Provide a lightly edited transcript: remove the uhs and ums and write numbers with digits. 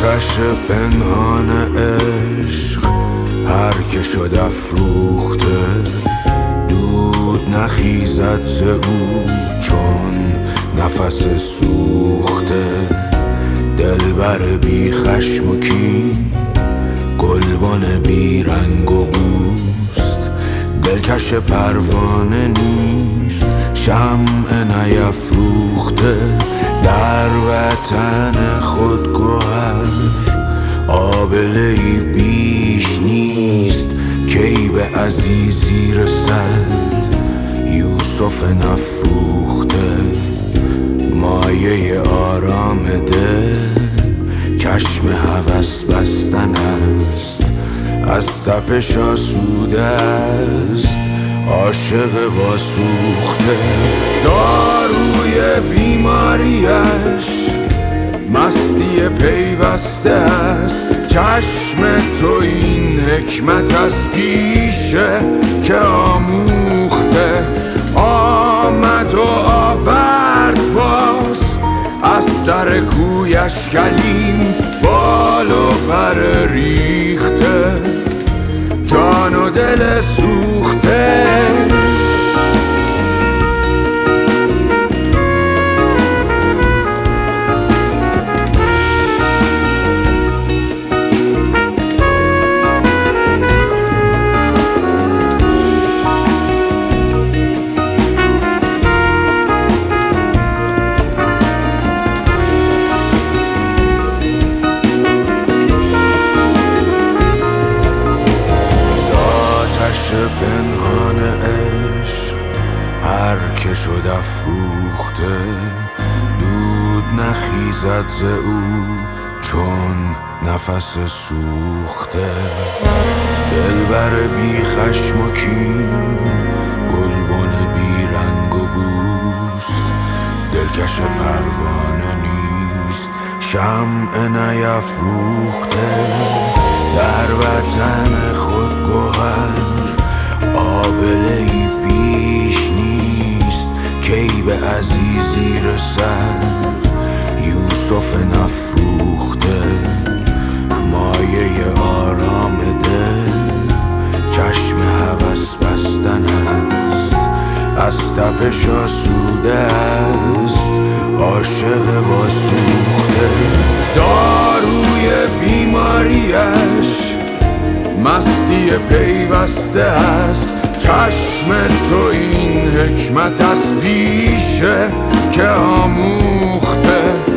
آتش پنهان عشق هر که شد افروخته، دود نخیزد ز او چون نفس سوخته. دلبر بی خشم و کین، گلبن بی رنگ و بوست، دلکش پروانه نیست، شمع نیفروخته. در وطن خود گوهر آبله‌ای بیش نیست، کی به عزیزی رسد یوسف نفروخته. مایه آرام دل چشم هوس بستن است، از تپش آسوده است عاشق واسوخته. داروی بیماریش مستی پیوسته است، چشم تو این حکمت از پیشه که آموخته. آمد و آورد باز از سر کویش کلیم، بال و پر ریخته، جان و دل سوخته. پنهان عشق هر که شد افروخته، دود نخیزد ز او چون نفس سوخته. دلبر بی خشم و کین، گلبن بی رنگ و بوست، دلکش پروانه نیست، شمع نیفروخته. در وطن خود گوهر آبله‌ای بیش نیست، کی به عزیزی رسد یوسف نفروخته. مایه آرام دل چشم هوس بستن است، از تپش آسوده است عاشق واسوخته. داروی بیماریش مستی پیوسته است، چشم تو این حکمت از پیشه که آموخته.